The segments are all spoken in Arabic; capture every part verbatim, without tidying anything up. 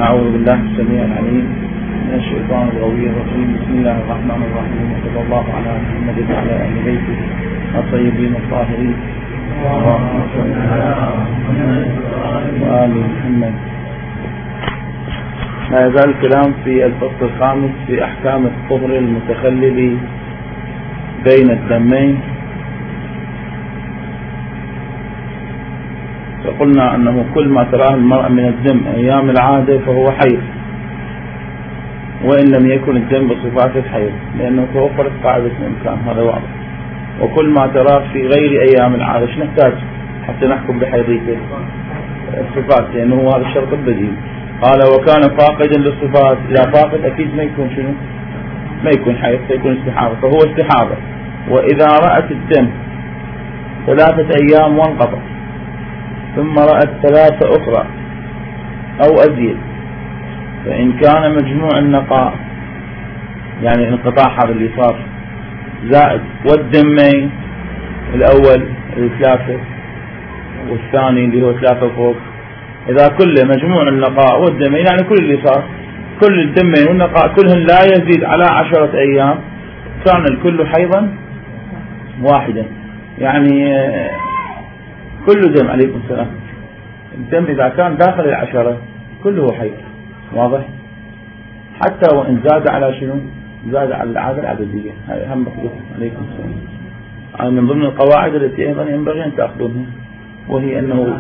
أعوذ بالله السميع العليم من الشيطان الغوي الرجيم. بسم الله الرحمن الرحيم، وصلى الله على محمد وعلى آل بيته الطيبين الطاهرين اللهم صل على محمد وآل محمد. ما يزال الكلام في الفصل الخامس في أحكام الطهر المتخلل بين الدمين. فقلنا أنه كل ما تراه المرأة من الدم أيام العادة فهو حيض، وإن لم يكن الدم بصفات الحيض، لأنه توفرت قاعدة الإمكان، هذا واضح. وكل ما تراه في غير أيام العادة ايش نحتاج حتى نحكم بحيضيته؟ الصفات، لأنه هذا الشرط البديهي. قال وكان فاقدا للصفات، إذا فاقد أكيد ما يكون شنو؟ ما يكون حيض، سيكون استحاضة، فهو استحاضة. وإذا رأت الدم ثلاثة أيام وانقطع ثم رأت ثلاثة أخرى أو أزيد، فإن كان مجموع النقاء يعني انقطاع هذا اللي صار زائد والدمين الأول الثلاثة والثاني اللي هو ثلاثة فوق، إذا كله مجموع النقاء والدمين يعني كل اللي صار كل الدمين والنقاء كلهن لا يزيد على عشرة أيام، كان الكل حيضا واحدا. يعني كل دم عليكم السلام، الدم إذا كان داخل العشرة كله حيض، واضح؟ حتى وإن زاد على شنو؟ زاد على العادة العددية، هذه أهم مخلوق عليكم السلام. هذا من ضمن القواعد التي أيضا ينبغي أن تأخذونها، وهي أنه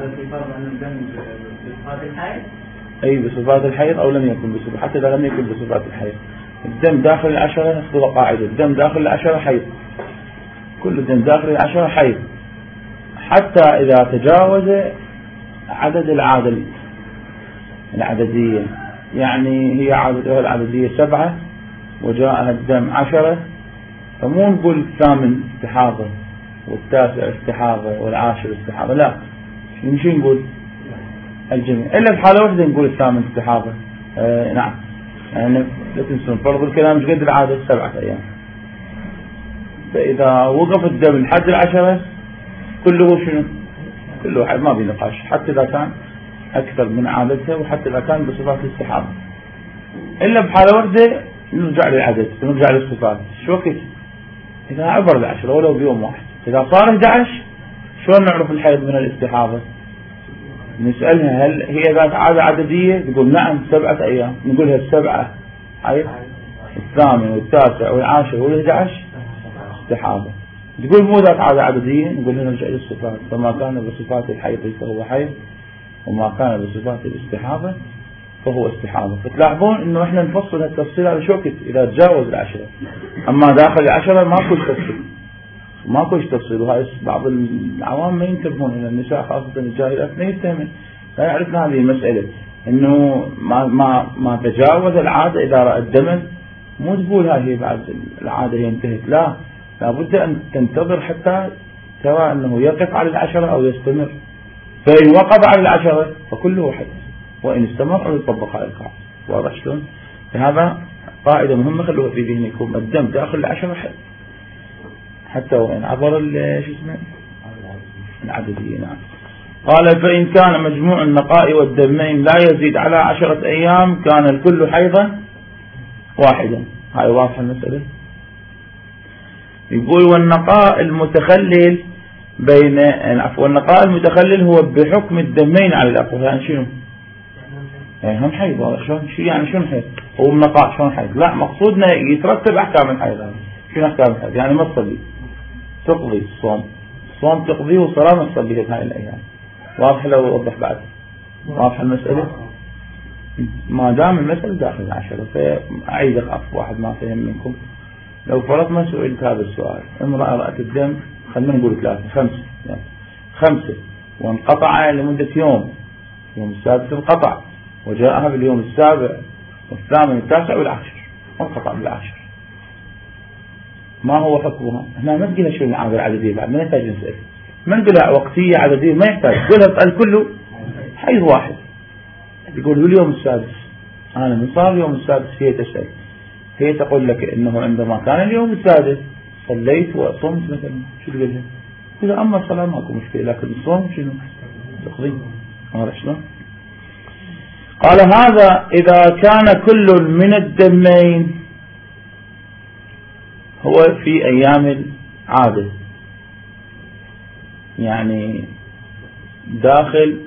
أي بصفات الحيض أو لم يكن بصفات، حتى إذا لم يكن بصفات الحيض الدم داخل العشرة نأخذ قاعدة الدم داخل العشرة حيض، كل دم داخل العشرة حيض، حتى إذا تجاوز عدد العادة العددية. يعني هي عادة العددية سبعة وجاءها الدم عشرة، فمو نقول الثامن استحاضة والتاسع استحاضة والعاشر استحاضة، لا، مش نقول الجميع إلا بحالة واحدة نقول الثامن استحاضة. آه نعم، يعني لا تنسون فرض الكلام مش قد العادة سبعة أيام، فإذا وقف الدم لحد العشرة كله شنو؟ كله حيض، ما في نقاش، حتى إذا كان أكثر من عادتها وحتى إذا كان بصفات الاستحاضة. إلا بحالة واحدة نرجع للعدد نرجع للصفات. شو وقت؟ إذا عبر العشرة ولو بيوم واحد، إذا صار أحد عشر شلون نعرف الحيض من الاستحاضة؟ نسألها هل هي ذات عادة عددية؟ تقول نعم سبعة أيام، نقولها السبعة حيض، الثامن والتاسع والعاشر والأحد عشر استحاضة. تقول مو ذات عادة عددية، نقول نرجع للصفات، فما كان بصفات الحيض فهو حيض، وما كان بصفات الاستحاضة فهو استحاضة. فتلاحظون انه احنا نفصل هالتفصيل على شوكت اذا تجاوز العشرة، اما داخل العشرة ماكو تفصيل ماكو تفصيل. وهذا بعض العوام ما ينتبهون، ان النساء خاصة الجاهلات ما يفهمن، لا يعرفن هذه المسألة، انه ما ما ما تجاوز العادة اذا رأى الدم مو تقول هذه بعد العادة هي انتهت، لا، لابد ان تنتظر حتى ترى انه يقف على العشرة او يستمر، فإن وقف على العشرة فكله حيض، وإن استمر أو يطبق على القاعدة. واضح شلون؟ فهذا قاعدة مهمة خلوها في ذهنكم، الدم داخل العشرة حيض حتى وإن عبر شو اسمه العددية. نعم. قال فإن كان مجموع النقاء والدمين لا يزيد على عشرة أيام كان الكل حيضا واحدا. هاي واضحة المسألة. يقول والنقاء المتخلل بين عفوا النقاء المتخلل هو بحكم الدمين على الأقوى. يعني شنو؟ يعني هم حيض، شلون شو يعني شنو حيض؟ هو النقاء شلون حيض؟ لا، مقصودنا يترتب أحكام الحيض. شنو أحكام الحيض؟ يعني ما تصلي، تقضي الصوم، الصوم تقضيه والصلاة ما تصليها بهاي الأيام. واضح؟ لو أوضح بعد واضح المسألة؟ ما دام المسألة داخل العشرة، فأعيد الأخ واحد ما فهم منكم. لو فرضنا سئلت هذا السؤال، امرأة رأت الدم خلينا نقول ثلاثة خمسة يعني خمسة وانقطع لمدة يوم، يوم السادس انقطع، وجاءها باليوم السابع والثامن والتاسع والعاشر وانقطع بالعاشر، ما هو حكمها؟ احنا ما نقولها شو العادة العددية بعد، ما نحتاج نسأل، ما نقولها وقتية عددية، ما يحتاج، قولها اسأل كله حيض واحد. يقول اليوم السادس، أنا من صار اليوم السادس هي تسأل، هي تقول لك إنه عندما كان اليوم السادس صليت وصمت مثلا، شو تقول لها؟ إذا أما الصلاة ماكو مشكلة، لكن الصوم شنو؟ تقضي. هذا شلون؟ قال هذا إذا كان كل من الدمين هو في أيام العادة، يعني داخل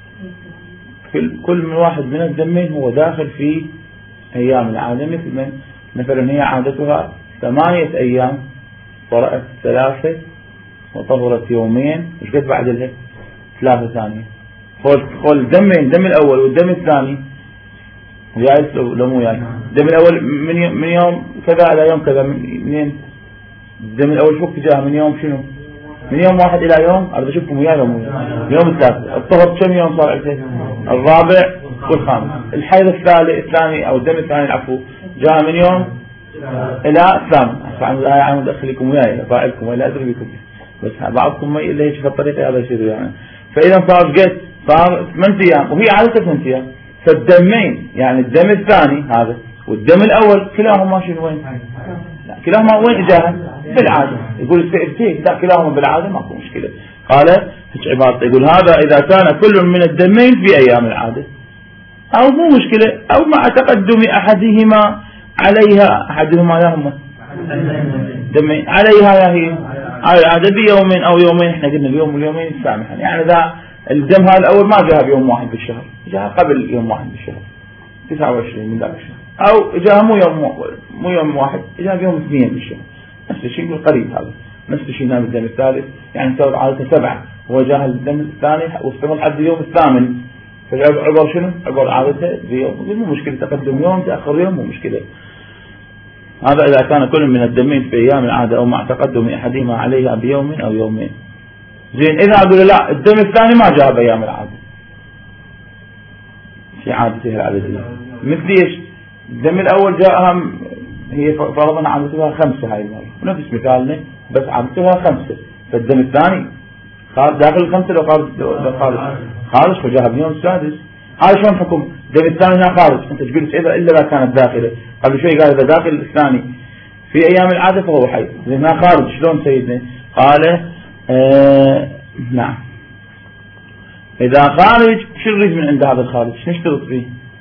كل من واحد من الدمين هو داخل في أيام العادة، مثل من مثلا هي عادتها ثمانية أيام، طرأت ثلاثة وطهرت يومين، وش قد بعد لها ثلاثة ثانية. قول الدمين، الدم الأول والدم الثاني جايز لو مو جايز. الدم الأول من من يوم كذا إلى يوم كذا، منين الدم الأول شوف تجاه من يوم شنو، من يوم واحد إلى يوم أريد أشوفكم وياي لو مو يوم الثالث. الطهر كم يوم صار عندك؟ الرابع والخامس. الحيض الثالث الثاني أو الدم الثاني العفو جاء من يوم إلى الثامن. عن الآية عن أدخلكم وياي فاعلكم ولا أدري بكم، بس بعضكم ما إلا هيك في الطريقة هذا يصير يعني. فإذا صار قد صار ثمان أيام وهي عادة ثمان أيام، فالدمين يعني الدم الثاني هذا والدم الأول كلاهما شنو وين؟ لا كلاهما وين إجاها؟ بالعادة. يقول السيرتين لا كلاهما بالعادة ماكو مشكلة. قال هيك عبارة يقول هذا إذا كان كل من الدمين في أيام العادة، أو مو مشكلة أو مع تقدم أحدهما عليها، أحدهما يا هم دمين عليها يا هي على العادة بيومين أو يومين. إحنا قلنا اليوم واليومين سامحا، يعني ذا الدم هذا الأول ما جاء بيوم واحد بالشهر، جاء قبل يوم واحد بالشهر تسعة وعشرين من ذاك الشهر، أو جاء مو يوم مو يوم واحد، جاء بيوم اثنين بالشهر. نفس الشيء بالقريب هذا، نفس الشيء هنا بالدم الثالث، يعني صار عادة سبعة هو جاء الدم الثاني واستمر لحد اليوم الثامن، فعبر شنو؟ عبر عادته بيوم، مو مشكلة تقدم يوم تأخر يوم مو مشكلة. هذا إذا كان كل من الدمين في أيام العادة أو مع تقدم أحدهما عليها بيوم أو يومين. زين إذا أقول لا الدم الثاني ما جاء بأيام العادة، في عادته العادة مثل إيش؟ الدم الأول جاءها هي فرضا عادتها خمسة هاي المرة، ونفس مثالنا بس عادتها خمسة، فالدم الثاني خارج داخل الخمسة لو خارج خارج خارج فجاءها بيوم السادس. هذا شلون حكم؟ الدم الثاني هنا خارج، أنت تقول إذا إلا إذا كانت داخلة، قبل شوي قال إذا داخل الثاني في أيام العادة فهو حي، لأنها خارج. شلون سيدنا؟ قال آه نعم إذا خارج شو نريد من عند هذا الخارج؟ شو نشترط فيه؟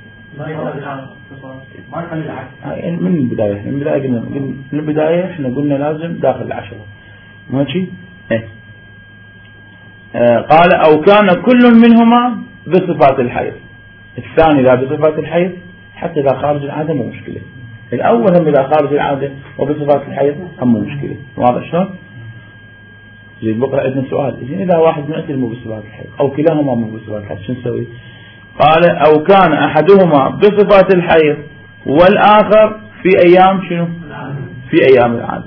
من البداية من البداية قلنا من البداية احنا قلنا لازم داخل العشرة ماشي. ايه آه قال أو كان كل منهما بصفات الحيض، الثاني لا بصفات الحيض، حتى إذا خارج العادة مو مشكلة. الأول هم إذا خارج العادة وبصفات الحيض هم مو مشكلة. واضح شلون؟ زين بقرأ عندنا سؤال، زين إذا واحد من أسل مو بصفات الحيض أو كلاهما مو بصفات الحيض شو نسوي؟ قال أو كان أحدهما بصفات الحيض والآخر في أيام شنو؟ في أيام العادة.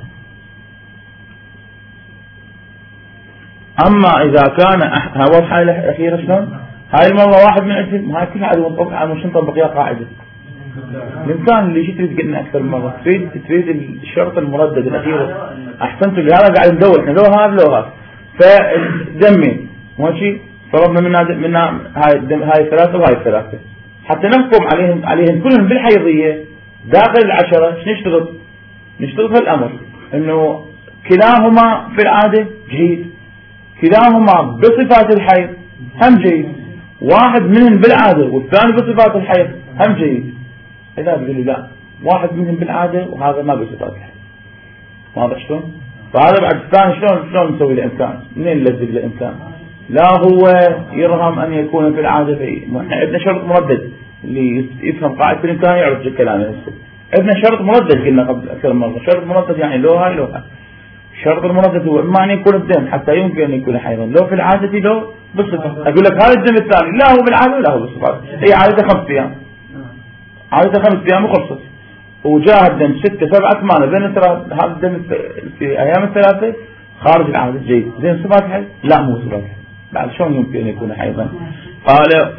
أما إذا كان هو الحالة الأخيرة شلون؟ هاي المرة واحد من أسل، هاي كل عادة ونطبق على مش نطبق يا قاعدة. الإنسان اللي شي تريد قلنا أكثر من مرة تريد تريد الشرط المردد الأخيرة. أحسنت اللي هذا قاعد ندور إحنا لو هذا لو هذا. فدمين ماشي فرضنا منا منا هاي الدم هاي الثلاثة وهاي الثلاثة حتى نحكم عليهم عليهم كلهم بالحيضية داخل العشرة. شو نشترط؟ نشترط هالأمر إنه كلاهما في العادة جيد، كلاهما بصفات الحيض هم جيد، واحد منهم بالعادة والثاني بصفات الحيض هم جيد. إذا بيقولوا لا واحد منهم بالعادة وهذا ما بصفات الحيض، واضح شلون؟ فهذا بعد الثاني شلون شلون نسوي الإمكان؟ منين نلزق الإمكان؟ لا هو يرغم أن يكون في العادة في احنا عندنا شرط مردد، اللي يفهم قاعدة الإمكان يعرف الكلام هسه. عندنا شرط مردد قلنا قبل أكثر مرة، شرط مردد يعني لو هاي لو هاي. الشرط المردد هو إما أن يكون بدم حتى يمكن أن يكون حيضا، لو في العادة لو بالصفة. أقول لك هذا الدم الثاني لا هو بالعادة ولا هو بالصفات، هي عادة خمس أيام، عادة خمس أيام وخلصت، وجاء الدم ستة سبعة ثمانية بين هذا الدم في أيام الثلاثة خارج العادة جيد. زين صفات حيض؟ لا مو صفات حيض، بعد شلون يمكن أن يكون حيضا؟ قال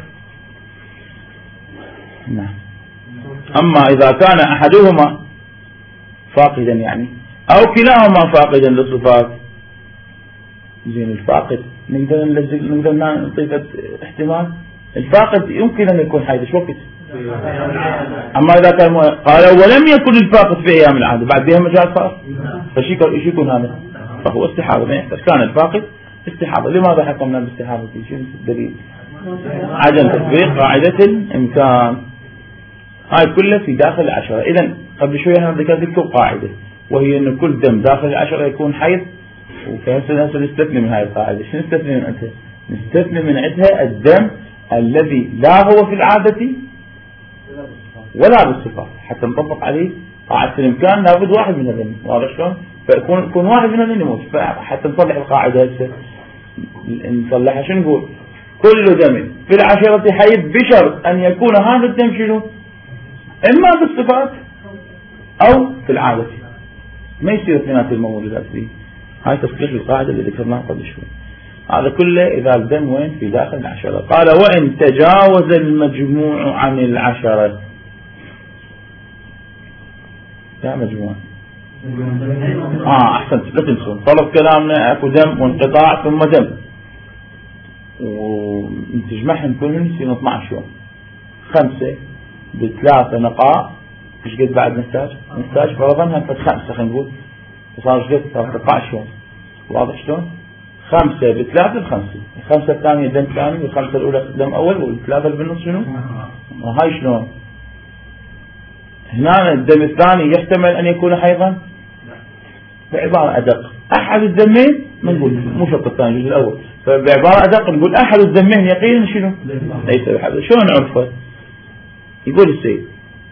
نعم أما إذا كان أحدهما فاقدا يعني أو كلاهما فاقدا للصفات. زين الفاقد نقدر نلزق نقدر نعطيه احتمال. الفاقد يمكن أن يكون حيض شو وقت. أما إذا كان قال ولم يكن الفاقد في أيام العادة بعد بها مجال صار فشي يكون هذا فهو استحاضة. كان الفاقد استحاضة. لماذا حكمنا باستحاضة؟ شو الدليل؟ عدم تطبيق قاعدة الإمكان. هاي كلها في داخل العشرة. إذن قبل شوية احنا ذكرت قاعدة وهي أن كل دم داخل العشرة يكون حيض، وكهسه نستثني من هاي القاعدة. شو نستثني من عندها؟ نستثني من عندها الدم الذي لا هو في العادة ولا بالصفات، حتى نطبق عليه قاعدة الإمكان لابد واحد من هذين. واضح شلون؟ فيكون يكون واحد من هذين يموت. فحتى نصلح القاعدة هسه نصلحها شو نقول؟ كل دم في العشرة حيض بشرط أن يكون هذا الدم شنو؟ إما بالصفات أو في العادة، ما يصير اثنينات الموجودات فيه. هاي تصليح القاعدة اللي ذكرناها قبل شوي. هذا كله إذا الدم وين؟ في داخل العشرة. قال وإن تجاوز المجموع عن العشرة. يا مجموعة آه أحسنت، لا تنسون طلب كلامنا أكو دم وانقطاع ثم دم، ونتجمعهم كلهم في اثني عشر يوم. خمسة بثلاثة نقاء ايش قد بعد نحتاج؟ نحتاج فرضا هكذا خمسة خلينا نقول، فصار ايش قد؟ ثلاثة عشر يوم. واضح شلون؟ خمسة بثلاثة بخمسة، الخمسة الثانية دم ثاني والخمسة الأولى دم أول والثلاثة اللي بالنص شنو؟ هاي شلون؟ هنا الدم الثاني يحتمل أن يكون حيضا بعبارة أدق أحد الدمين ما نقول مو شرط الثاني الجزء الأول، فبعبارة أدق نقول أحد الدمين يقينا شنو؟ ليس بحيض. شلون نعرفه؟ يقول السيد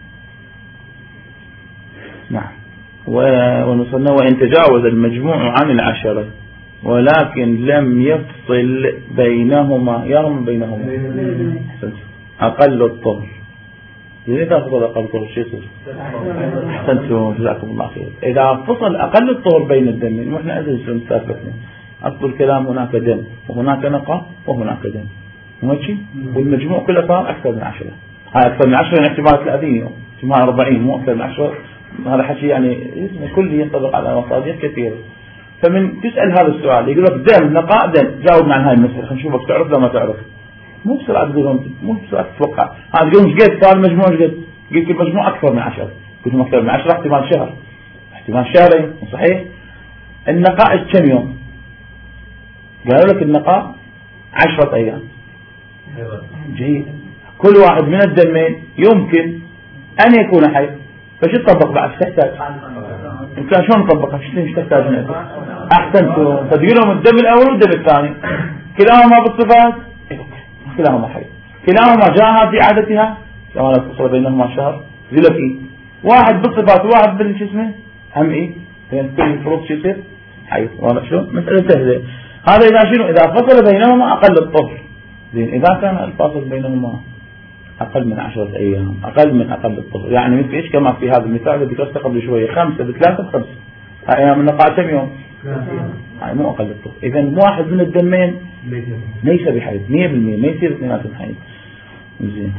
نعم ونصلنا وإن تجاوز المجموع عن العشرة ولكن لم يفصل بينهما يرم بينهما أقل الطهر. إذا فصل أقل الطهر شو يصير؟ أحسنتم جزاكم الله خير. إذا فصل أقل الطهر بين الدمين، وإحنا أدري شو نستثبتنا أصل الكلام هناك دم وهناك نقاء وهناك دم ماشي، والمجموع كله صار أكثر من عشرة. هاي أكثر من عشرة يعني احتمال ثلاثين يوم، احتمال أربعين، مو أكثر من عشرة. هذا حكي يعني كل ينطبق على مصادر كثيرة. فمن تسأل هذا السؤال يقول لك دم نقاء دم، جاوب عن هاي المسألة خلينا نشوفك تعرف لا ما تعرف. مو بسرعة تقولهم، مو بسرعة تتوقع. هذا تقول مش قد صار المجموع مش قد؟ قلت المجموع أكثر من عشرة، قلت أكثر من عشرة احتمال شهر، احتمال شهرين، صحيح؟ النقاء كم يوم؟ قالوا لك النقاء عشرة أيام. جيد. كل واحد من الدمين يمكن أن يكون حي، فش تطبق بعد؟ تحتاج انت شلون نطبقها؟ ايش تحتاج منه؟ احسنتم. فتقولهم الدم الاول والدم الثاني كلاهما بالصفات كلاهما حي، كلاهما جاءها في عادتها كما لا تفصل بينهما شهر زلفي، واحد بالصفات وواحد بالش اسمه هم ايه بين كل الفروض شو يصير حي. واضح شلون؟ مسألة سهلة. هذا اذا شنو؟ اذا فصل بينهما اقل الطهر. زين اذا كان الفاصل بينهما أقل من عشرة أيام، أقل من أقل الطهر، يعني مثل إيش كما في هذا المثال اللي ذكرته قبل شوية، خمسة بثلاثة بخمسة، هاي أيام النقاء كم يوم؟ هاي مو أقل الطهر. إذا واحد من الدمين ليس بحيض مية بالمية، ما يصير اثنيناتهم حيض. زين.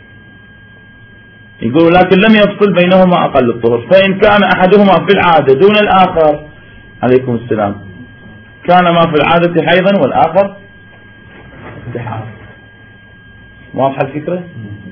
يقول لكن لم يفصل بينهما أقل الطهر، فإن كان أحدهما في العادة دون الآخر، عليكم السلام، كان ما في العادة حيضا والآخر استحاضة. واضحة الفكرة؟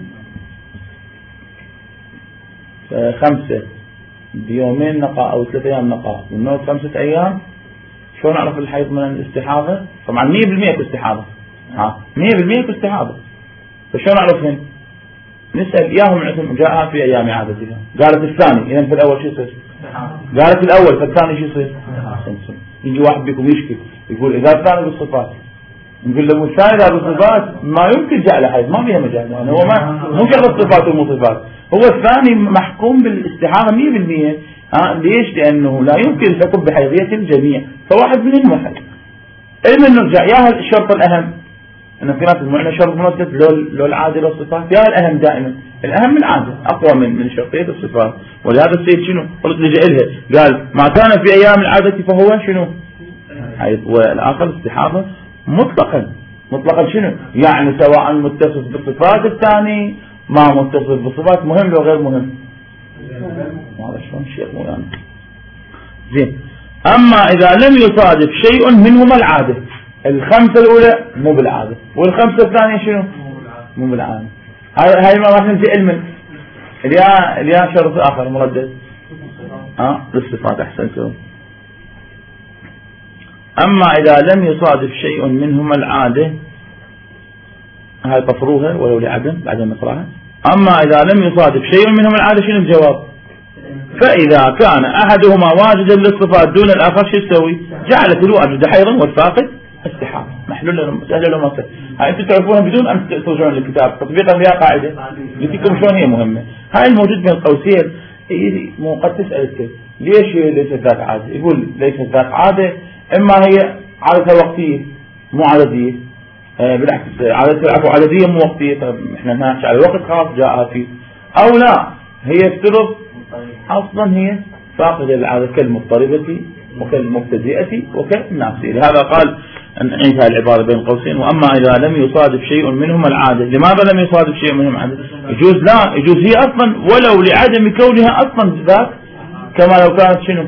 خمسة بيومين نقاء أو ثلاثة أيام نقاء والنوم خمسة أيام، شو نعرف الحيض من الاستحاضة؟ طبعا مية بالمية كاستحاضة، ها مية بالمية كاستحاضة. فشو نعرفهن؟ نسأل إياهم عندهم جاءها في أيام عادتها، قالت الثاني، إذا في الأول شو يصير؟ قالت الأول فالثاني شو يصير؟ يجي واحد بيكم يشكي يقول إذا الثاني بالصفات، نقول له الثاني إذا بالصفات ما يمكن جعله حيض، ما فيها مجال، يعني هو ما مو شرط صفات ومو صفات، هو الثاني محكوم بالاستحاضة مية بالمية. ها ليش؟ لأنه لا يمكن الحكم بحيضية الجميع، فواحد منهم واحد. إذا نرجع يا الشرط الأهم أن في ناس المعنى شرط مناسب لو لو العادة للصفات، يا الأهم دائما الأهم العادة أقوى من من شرطية الصفات. ولهذا السيد شنو قلت لجأ لها قال ما كان في أيام العادة فهو شنو حيض، والآخر استحاضة مطلقا. مطلقا شنو يعني؟ سواء متصف بالصفات الثاني ما متصف بالصفات، مهم لو غير مهم. هذا شلون الشيخ مولانا. زين. أما إذا لم يصادف شيء منهما العادة، الخمسة الأولى مو بالعادة والخمسة الثانية شنو مو بالعادة، هاي هاي ما راح ننتهي علما. اليا اليا شرط آخر مردد ها للصفات. أحسنتم. أما إذا لم يصادف شيء منهما العادة هاي طفروها ولو لعدم بعدين نقراها. أما إذا لم يصادف شيء منهم العادة شنو الجواب؟ فإذا كان أحدهما واجدا للصفات دون الآخر شو يسوي؟ جعلت الواجد حيضا والفاقد استحاضة. محلول سهل ولا ما سهل؟ هاي أنتم تعرفونها بدون أن ترجعون للكتاب تطبيقا لها قاعدة لكم شلون هي مهمة. هاي الموجود بين القوسين مو قد تسألك ليش هي ليست ذات عادة؟ يقول ليست ذات عادة، إما هي عادة وقتية مو عددية، آه بالعكس عادة عفوا عددية مو وقتية، طيب احنا نحكي على وقت خاص جاءها فيه، أو لا هي افترض أصلا هي فاقدة العادة كالمضطربة وكالمبتدئة وكالناسية. لهذا قال انتهى العبارة بين قوسين وأما إذا لم يصادف شيء منهم العادة. لماذا لم يصادف شيء منهم العادة؟ يجوز لا يجوز هي أصلا ولو لعدم كونها أصلا ذات، كما لو كانت شنو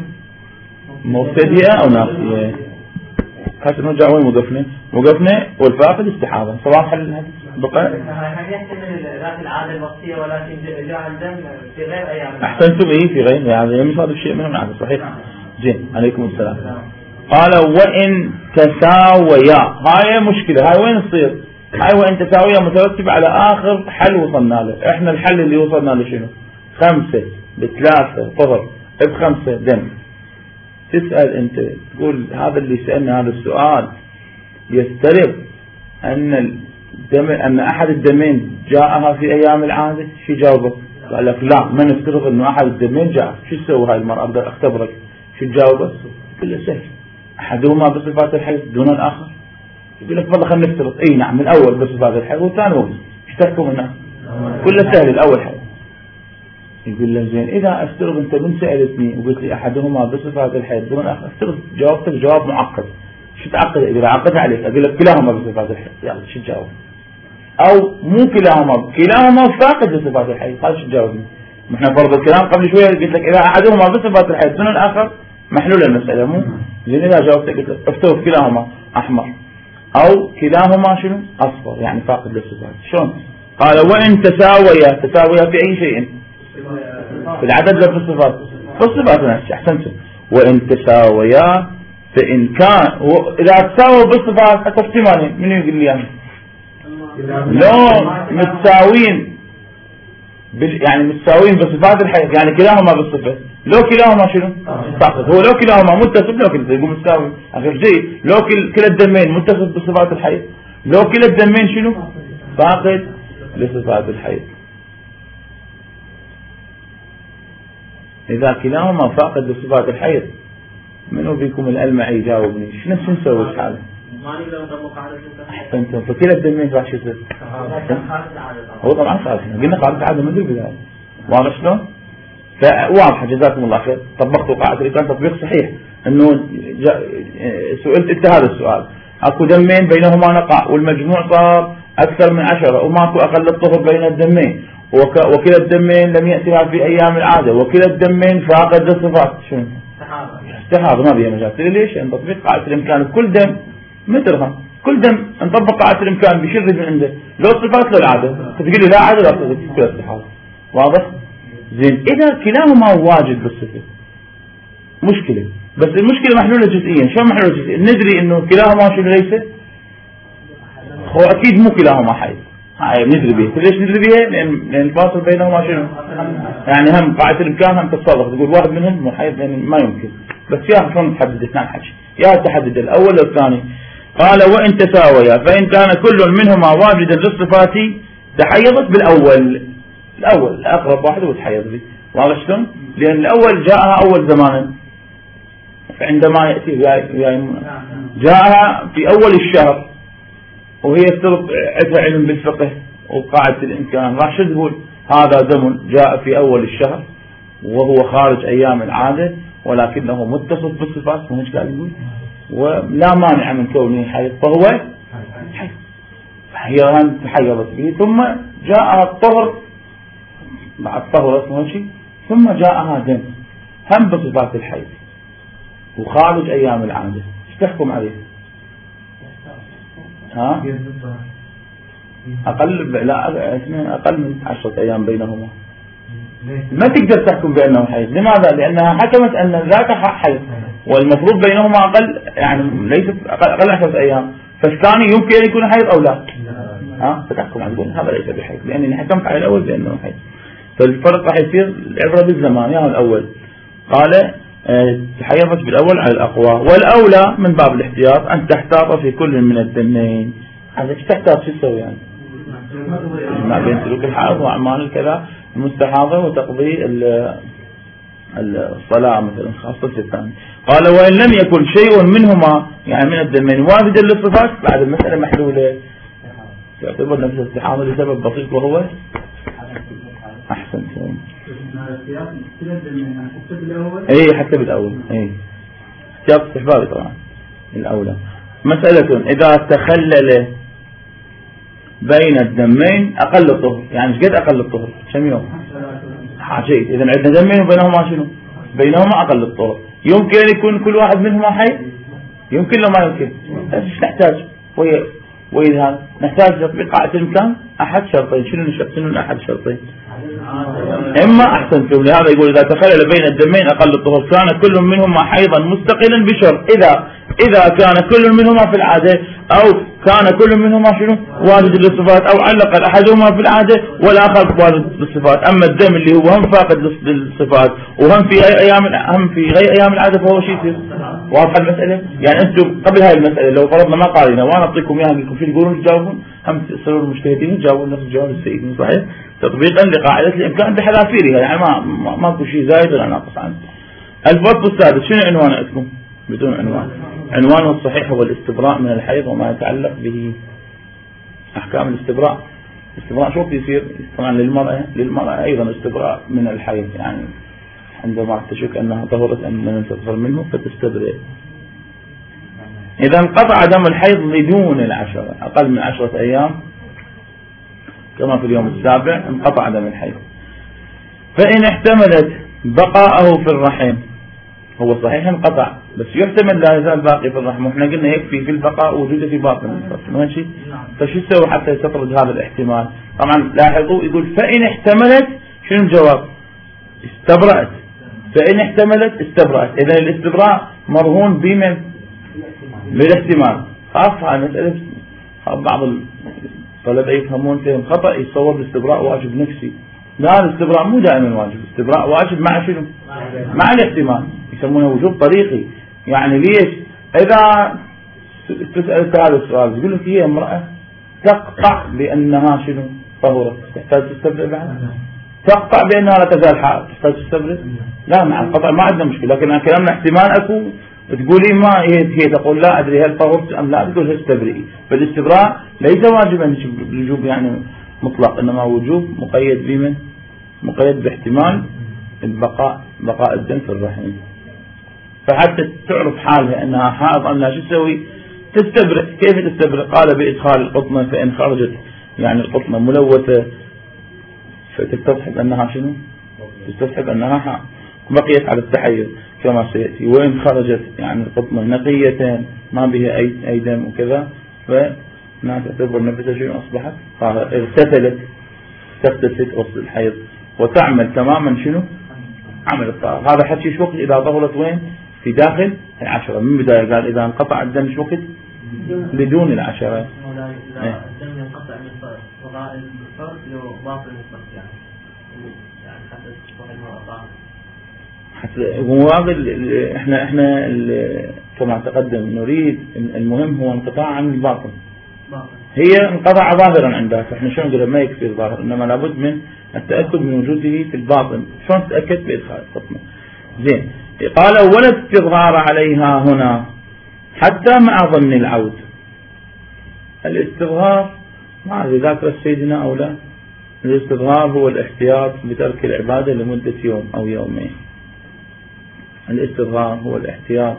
مبتدئة أو ناسية. هسه نرجع وين وقفنا؟ وقفنا والفاقد استحاضة. صباح حل هذا بقى هل يحتمل ذات العادة الوقتية ولكن جاء الدم في غير أيام؟ أحسنتم. إيه في غير يعني لم يصادف شيء منهم العادة. صحيح. زين عليكم السلام. قال وإن تساويا. هاي مشكلة. هاي وين تصير؟ هاي وإن تساويا مترتب على آخر حل وصلنا له. إحنا الحل اللي وصلنا له شنو؟ خمسة بثلاثة طهر بخمسة دم. تسأل أنت تقول هذا اللي سألنا هذا السؤال يسترب أن الدم أن أحد الدمين جاءها في أيام العادة. شو جاوبك؟ قال لك لا ما نفترض أنه أحد الدمين جاء. شو تسوي هاي المرأة؟ أقدر أختبرك. شو تجاوبك؟ يقول له سهل أحدهما بصفات الحيض دون الآخر. يقول لك والله خلينا نفترض اي نعم الأول بصفات الحيض والثاني هو. ايش تحكم الناس؟ كله سهل الأول حيض. يقول له زين إذا افترض أنت من سألتني وقلت لي أحدهما بصفات الحيض دون الآخر، افترض جاوبتك جواب معقد. شو تعقد؟ إذا عقدت عليك أقول لك كلاهما بصفات الحيض، يلا شو تجاوب؟ أو مو كلاهما كلاهما فاقد لصفات الحيض، هذا شو تجاوبني؟ احنا فرض الكلام قبل شوية قلت لك إذا أحدهما بصفات الحيض دون الآخر محلول المسألة مو؟ زين إذا جاوبتك قلت لك افترض كلاهما أحمر أو كلاهما شنو؟ أصفر يعني فاقد للصفات. شلون؟ قال وإن تساويا. تساويا في أي شيء؟ في العدد لا في الصفات؟ في الصفات نفسها. أحسنتم. وإن تساويا فإن كان إذا تساووا بالصفات حتى احتمالين. من يقول لي يعني لو متساوين يعني متساوين بصفات الحيض يعني كلاهما بالصفة، لو كلاهما شنو؟ فاقد. هو لو كلاهما متصف لو كلا يقول متساوي أخير زي لو كل كلا الدمين متصف بصفات الحيض، لو كلا الدمين شنو؟ فاقد لصفات الحيض. إذا كلاهما فاقد لصفات الحيض منو بيكم الألمعي يجاوبني؟ شنو نسوي في حاله؟ ما نقدر نطبق قاعدة أحسنتم. فكلا الدمين راح شو يصير؟ هو طبعا خالص قلنا قاعدة عادة منذ البداية. واضح شلون؟ فواضح جزاكم الله خير. طبقتوا قاعدة اللي كان تطبيق صحيح. إنه سئلت أنت هذا السؤال أكو دمين بينهما نقع والمجموع صار أكثر من عشرة وماكو أقل الطهر بين الدمين وكلا الدمين لم يأتها في أيام العادة وكلا الدمين فاقد الصفات. شنو؟ استحاضة ما بيها مجال. ليش؟ ان تطبيق قاعدة الامكان كل دم مثلها. كل دم نطبق قاعدة الامكان بيشرد من عنده لو الصفات لو العادة. تقول لي لا عادة لا تقول كل استحاضة. واضح؟ زين إذا كلاهما واجد بالصفة مشكلة، بس المشكلة محلولة جزئيا. شو محلولة جزئيا؟ ندري انه كلاهما شنو ليس؟ هو اكيد مو كلاهما حيض. هاي ندري بيه. ليش ندري بيه؟ لأن الفاصل بينهما شنو؟ يعني هم قاعدة الامكان هم تتصرف تقول واحد منهم مو حيض يعني ما يمكن. بس يا شلون تحدد اثنان حكي؟ يا تحدد الاول والثاني. قال وإن تساويا فإن كان كل منهما واجدا للصفات تحيضت بالأول. الأول الأقرب واحد وتحيض به. واضح شلون؟ لأن الأول جاءها أول زمانا فعندما يأتي جاءها في أول الشهر وهي افترض عندها علم بالفقه وقاعدة الإمكان راح شو تقول؟ هذا دم جاء في أول الشهر وهو خارج أيام العادة ولكنه متصف بالصفات. مو هيك قاعد يقول؟ ولا مانع من كونه حيض فهو حيض. هي تحيضت به ثم جاءها الطهر بعد طهر اسمه شيء ثم جاءها دم هم بصفات الحيض وخارج أيام العادة. ايش تحكم عليه؟ ها؟ أقل لا أقل من عشرة أيام بينهما. ما تقدر تحكم بأنه حيض. لماذا؟ لأنها حكمت أن ذاك حيض والمفروض بينهما أقل يعني ليست أقل عشرة أيام، فالثاني يمكن أن يكون حيض أو لا. ها ستحكم عليه تقول هذا ليس بحيض لأنني حكمت على الأول بأنه حيض. فالفرق راح يصير العبرة بالزمان. يعني الأول قال تحيضت بالأول على الأقوى، والأولى من باب الاحتياط أن تحتاط في كل من الدمين. هذا ايش تحتاط شو تسوي يعني؟ ما بين سلوك الحائض وأعمال الكذا المستحاضة وتقضي الصلاة مثلا خاصة الثاني. قال وإن لم يكن شيء منهما يعني من الدمين واردا للصفات بعد المسألة محلولة تعتبر نفس الاستحاضة لسبب بسيط وهو أحسن شيء. اي حتى بالأول اي احتياط استحبابي طبعا الأولى. مسألة إذا تخلل بين الدمين أقل الطهر، يعني ايش قد أقل الطهر؟ كم يوم؟ جيد. إذا عندنا دمين وبينهما شنو؟ بينهما أقل الطهر. يمكن أن يكون كل واحد منهما حي؟ يمكن لو ما يمكن ايش نحتاج؟ وي وإذا نحتاج تطبيق قاعدة الإمكان أحد شرطين. شنو الشرط؟ شنو أحد شرطين؟ إما أحسنتم. لهذا يقول إذا تخلل بين الدمين أقل الطهر كان كل منهما حيضا مستقلا بشرط إذا إذا كان كل منهما في العادة أو كان كل منهما شنو واجد للصفات أو علق أحدهما في العادة والآخر واجد للصفات. أما الدم اللي هو هم فاقد للصفات وهم في أيام هم في غير أيام العادة فهو شيء يصير. واضحة المسألة؟ يعني أنتم قبل هاي المسألة لو فرضنا ما قارنا وأنا أعطيكم إياها لكم شو تقولون تجاوبون هم تصيرون المجتهدين يجاوبون نفس الجواب السيد صحيح تطبيقا لقاعدة الإمكان بحذافيرها يعني ما ما ماكو شيء زايد ولا ناقص عنه. الفصل السادس شنو عنوانكم؟ بدون عنوان. عنوانه الصحيح هو الاستبراء من الحيض وما يتعلق به. أحكام الاستبراء. الاستبراء شو بيصير؟ طبعا للمرأة للمرأة أيضا استبراء من الحيض يعني عندما تشك أنها طهرت أم لم تطهر منه فتستبرئ. إذا انقطع دم الحيض بدون العشرة أقل من عشرة أيام كما في اليوم السابع انقطع دم الحيض. فإن احتملت بقاءه في الرحم هو صحيح انقطع بس يحتمل لا يزال باقي في الرحم واحنا قلنا يكفي في البقاء وجوده في باطن الفصل ماشي. فشو تسوي حتى تطرد هذا الاحتمال؟ طبعا لاحظوا يقول فإن احتملت شنو الجواب؟ استبرأت. فإن احتملت استبرأت. إذا الاستبراء مرهون بمن؟ بالاحتمال. خاصة عن مسألة بعض الطلبة يفهمون فيهم خطأ يتصور الاستبراء واجب نفسي. لا الاستبراء مو دائما واجب. الاستبراء واجب مع شنو؟ مع الاحتمال يسمونه وجوب طريقي. يعني ليش إذا تسأل هذا السؤال تقول لك هي امرأة تقطع بأنها شنو طهورة تحتاج تستبرئ بعد؟ تقطع بأنها لا تزال حائض تحتاج تستبرئ؟ لا مع القطع ما عندنا مشكلة. لكن كلامنا احتمال أكو تقولي ما هي تقول لا أدري هل طهرت أم لا تقول استبرئي. فالاستبراء ليس واجبا وجوب يعني مطلق إنما وجوب مقيد بمن؟ مقيد باحتمال البقاء بقاء الدم في الرحم. فحتى تعرف حالها أنها حائض أم لا شو تسوي؟ تستبرئ. كيف تستبرئ؟ قال بإدخال القطنة فإن خرجت يعني القطنة ملوثة فتستضحك أنها شنو؟ تستضحك أنها حائض بقيت على التحيز كما سيأتي. وإن خرجت يعني القطنة نقية ما بها أي أي دم وكذا فما تعتبر نفسها شنو أصبحت؟ قال اغتسلت تغتسل غسل الحيض وتعمل تماما شنو؟ عمل الطهارة. هذا حكي شو وقت إذا ظهرت وين؟ في داخل العشرة. من بداية قال إذا انقطع الدم شو وقت؟ بدون العشرة. الدم ينقطع من وراء الفرد لباطن الفرد يعني يعني حتى تصبح المرأة حتى هو هذا احنا احنا كما تقدم نريد المهم هو انقطاع عن الباطن. هي انقطع ظاهرا عندها فاحنا شلون نقول ما يكفي الظاهر انما لابد من التأكد من وجوده في الباطن. شلون تتأكد؟ بإدخال القطنة. زين. قال ولا استظهار عليها هنا حتى مع ظن العود. الاستظهار ما أدري ذاكر سيدنا أو لا. الاستظهار هو الاحتياط بترك العبادة لمدة يوم أو يومين. الاستظهار هو الاحتياط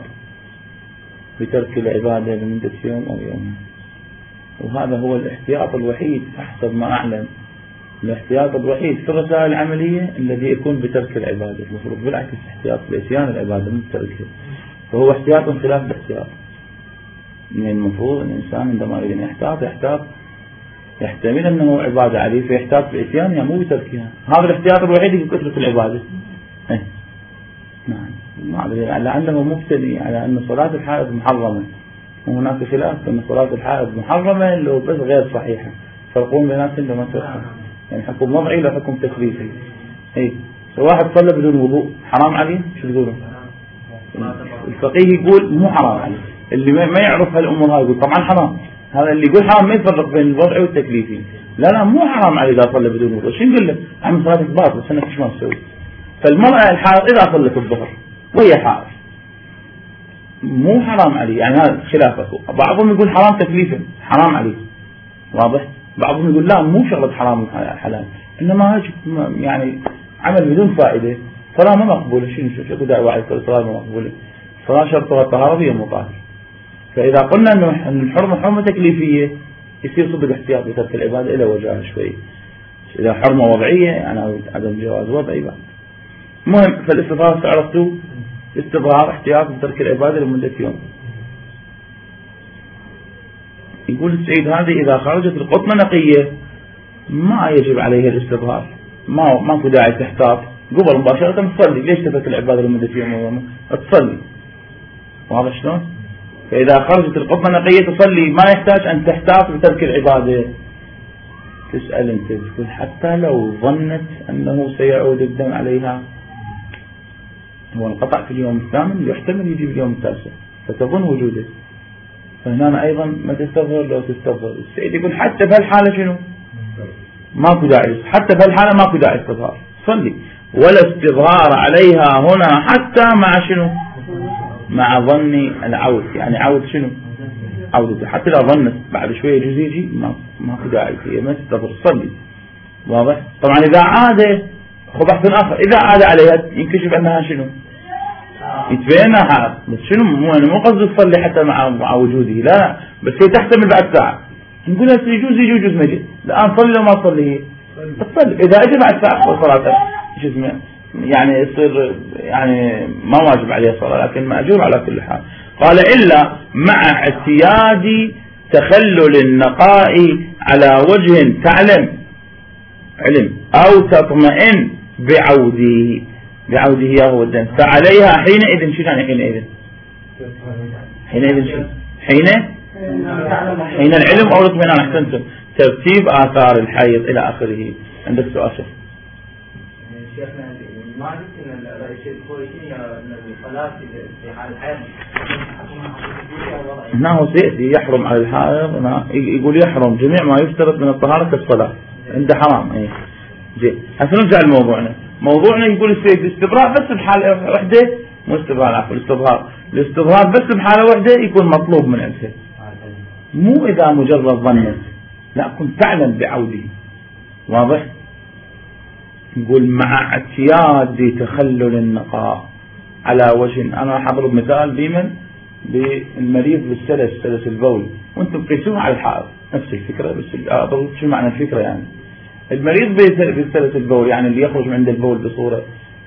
بترك العبادة لمدة يوم أو يومين. وهذا هو الاحتياط الوحيد أحسب ما أعلم. الاحتياط الوحيد في الرسائل العملية الذي يكون بترك العبادة. المفروض بالعكس احتياط بإتيان العبادة من تركها. فهو احتياط خلاف الاحتياط. من المفروض أن الإنسان عندما يريد يحتاط يحتاط يحتمل أنه عبادة عليه فيحتاط بإتيانها مو بتركها. هذا الاحتياط الوحيد يكون ترك العبادة. ايه. نعم. لأنه مبتني على أن صلاة الحائض محرمة وهناك خلاف أن صلاة الحائض محرمة لو بس غير صحيحة تفرقون بيناتهم لما تفرقون، يعني حكم وضعي لا حكم تكليفي. اي واحد صلى بدون وضوء حرام عليه؟ شو تقولون؟ الفقيه يقول مو حرام عليه، اللي ما يعرف هالامور هاي يقول طبعا حرام. هذا اللي يقول حرام ما يفرق بين الوضعي والتكليفي. لا لا مو حرام عليه اذا صلى بدون وضوء. شو نقول له؟ عم صلاتك باطل بس انك ايش ما تسوي. فالمرأة الحائض اذا صلت الظهر وهي حائض مو حرام عليه، يعني هذا خلافه. بعضهم يقول حرام تكليفا حرام عليه، واضح؟ بعضهم يقول لا مو شغلة حرام حلال، انما يعني عمل بدون فائدة، صلاة ما مقبولة. شنو شو شو دعوة على الصلاة ما مقبولة؟ صلاة شرطها الطهارة هي مطهر. فإذا قلنا إنه الحرمة حرمة تكليفية يصير صدق احتياط بترك العبادة إلى وجهها شوي. إذا حرمة وضعية يعني عدم جواز وضعي بقى. المهم فالاستظهار عرفتوا استظهار احتياط بترك العبادة لمدة يوم. يقول السيد هذه إذا خرجت القطنة نقية ما يجب عليها الاستظهار، ما ماكو داعي تحتاط قبل مباشرة تصلي. ليش تترك العبادة لمدة يوم تصلي؟ واضح شلون؟ فإذا خرجت القطنة نقية تصلي ما يحتاج أن تحتاط بترك العبادة. تسأل أنت تقول حتى لو ظنت أنه سيعود الدم عليها، هو انقطع في اليوم الثامن يحتمل يجي اليوم التاسع فتظن وجوده، فهنا أيضا ما تستظهر لو تستظهر. السيد يقول حتى بهالحالة شنو؟ ماكو داعي، حتى بهالحالة ماكو داعي استظهار صلي. ولا استظهار عليها هنا حتى مع شنو؟ مع ظن العود، يعني عود شنو؟ عودته، حتى لو ظنت بعد شوية يجوز يجي ما ماكو داعي هي ما تستظهر صلي. واضح؟ طبعا إذا عاد خب بحث آخر، إذا عاد عليها ينكشف أنها شنو؟ يتبين أنها حائض، بس شنو مو يعني مو قصد تصلي حتى مع مع وجوده، لا بس هي تحتمل بعد ساعة نقول لها يجوز يجي يجوز ما يجي، الآن صلي لو ما تصلي هي تصلي. إذا أجى بعد ساعة صلاة شو اسمه يعني يصير يعني ما واجب عليه صلاة لكن مأجور على كل حال. قال إلا مع اعتياد تخلل النقاء على وجه تعلم علم أو تطمئن بعوده بعوده هو الدم فعليها حينئذ. شو يعني حينئذ؟ حينئذ شو؟ حين حين العلم أو الاطمئنان. أحسنتم، ترتيب آثار الحيض إلى آخره. عندك سؤال شيخ؟ شيخنا ما قلت ان الشيء ان الصلاه في حال الحيض انه سيأتي يحرم على الحائض، يقول يحرم جميع ما يشترط من الطهارة كالصلاة عنده حرام. ايه زين هسه نرجع لموضوعنا. موضوعنا يقول السيد الاستبراء بس بحالة واحدة، مو استبراء عفوا الاستظهار، الاستظهار بس بحالة واحدة يكون مطلوب من عندها، مو إذا مجرد ظنت، لا كنت تعلم بعوده. واضح؟ نقول مع اعتياد تخلل النقاء على وجه. أنا راح أضرب مثال ديما بالمريض بالسلس، سلس البول، وانتم قيسوها على الحائض نفس الفكرة، بس أضرب شو معنى الفكرة. يعني المريض بالسلس البول يعني اللي يخرج من عند البول بصورة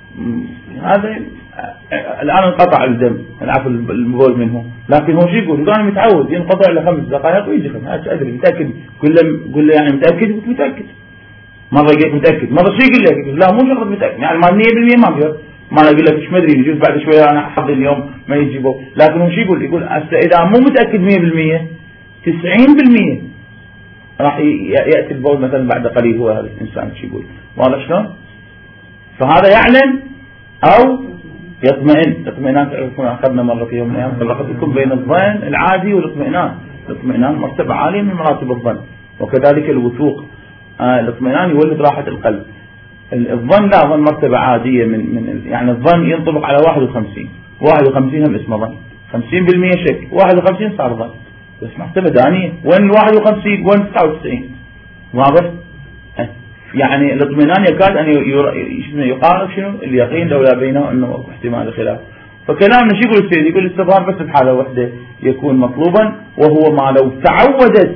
هذا الآن انقطع الدم العفو البول منه، لكن هو شو يقول؟ يقول أنا متعود ينقطع لخمس دقائق ويجي خمس. أدري متأكد؟ قل له قل له يعني متأكد؟ متأكد. مرة يقول متأكد، مرة شو يقول لك؟ لا مو شرط متأكد، يعني ما مية بالمية ما بيقدر، ما أنا أقول لك مش مدري يجوز بعد شوية أنا حظي اليوم ما يجيبه، لكن هو شو يقول؟ يقول إذا مو متأكد مية بالمية تسعين بالمية راح يأتي البول مثلا بعد قليل. هو هذا الإنسان شو يقول؟ واضح شلون؟ فهذا يعلم أو يطمئن. اطمئنان تعرفون أخذنا مرة في يوم من الأيام فرقت لكم بين الظن العادي والاطمئنان. الاطمئنان مرتبة عالية من مراتب الظن، وكذلك الوثوق. آه الاطمئنان يولد راحة القلب. الظن لا، ظن مرتبة عادية من من يعني الظن ينطبق على واحد وخمسين، واحد وخمسين هم اسمه ظن، خمسين بالمية شك، واحد وخمسين صار ظن، بس مرتبة دانية. وين واحد وخمسين وين تسعة وتسعين؟ واضح؟ يعني الاطمئنان يكاد أن يقارب شنو اليقين لولا بينه أنه احتمال الخلاف. فكلامنا شو يقول السيد؟ يقول الاستظهار بس بحالة واحدة يكون مطلوبا، وهو ما لو تعودت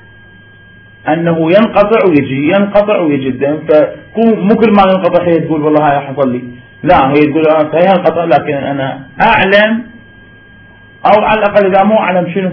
أنه ينقطع ويجي ينقطع ويجي الدم، فمو كل ما ينقطع هي تقول والله هاي حصل لي، لا هي تقول أنا صحيح ينقطع لكن أنا أعلم، أو على الأقل إذا مو أعلم شنو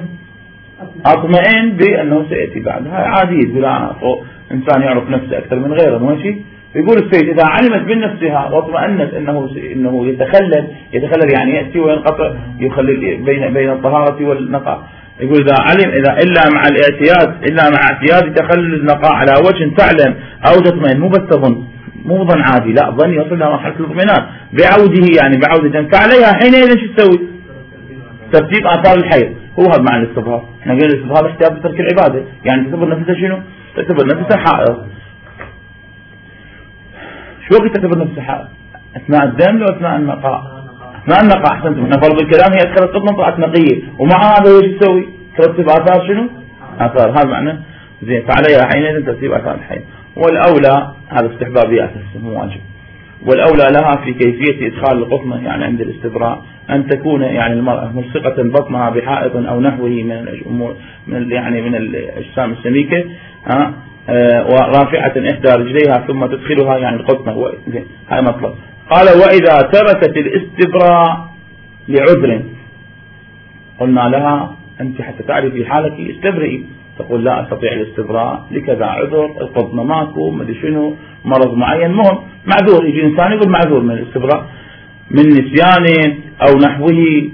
أطمئن بأنه سيأتي بعد. هاي عادية، تقول أنا إنسان يعرف نفسه أكثر من غيره ماشي. يقول السيد إذا علمت بنفسها واطمأنت أنه إنه يتخلل يتخلل يعني يأتي وينقطع، يخلل بين بين الطهارة والنقاء، يقول إذا علم إذا إلا مع الاعتياد إلا مع اعتياد تخلل النقاء على وجه تعلم أو تطمئن، مو بس تظن، مو ظن عادي، لا ظن يصل إلى مرحلة الاطمئنان بعوده، يعني بعودة فعليها حينئذ شو تسوي؟ ترتيب آثار الحيض. هو هذا معنى الاستظهار. احنا قلنا الاستظهار احتياط بترك العبادة، يعني تعتبر نفسها شنو؟ تعتبر نفسها حائض. شو وقت تعتبر نفسها حائض؟ أثناء الدم لو أثناء النقاء؟ أثناء النقاء. أحسنتم. احنا فرض الكلام هي أدخلت قطنة طلعت نقية، ومع هذا ايش تسوي؟ ترتب آثار شنو؟ آثار. هذا معنى زين. فعليها حينئذ ترتيب آثار الحيض. والأولى هذا استحبابي أساسا مو واجب. والأولى لها في كيفية إدخال القطنة يعني عند الاستبراء أن تكون يعني المرأة ملصقة بطنها بحائط أو نحوه من الأمور من يعني من الأجسام السميكة، ها آه ورافعة إحدى رجليها ثم تدخلها يعني القطنة. هاي مطلب. قال وإذا تركت الاستبراء لعذر قلنا لها أنت حتى تعرفي حالك استبرئي، تقول لا أستطيع الاستبراء لكذا عذر، القطنة ماكو، مدري شنو، مرض معين، مهم معذور. يجي إنسان يقول معذور من الاستبراء من نسيان أو نحوه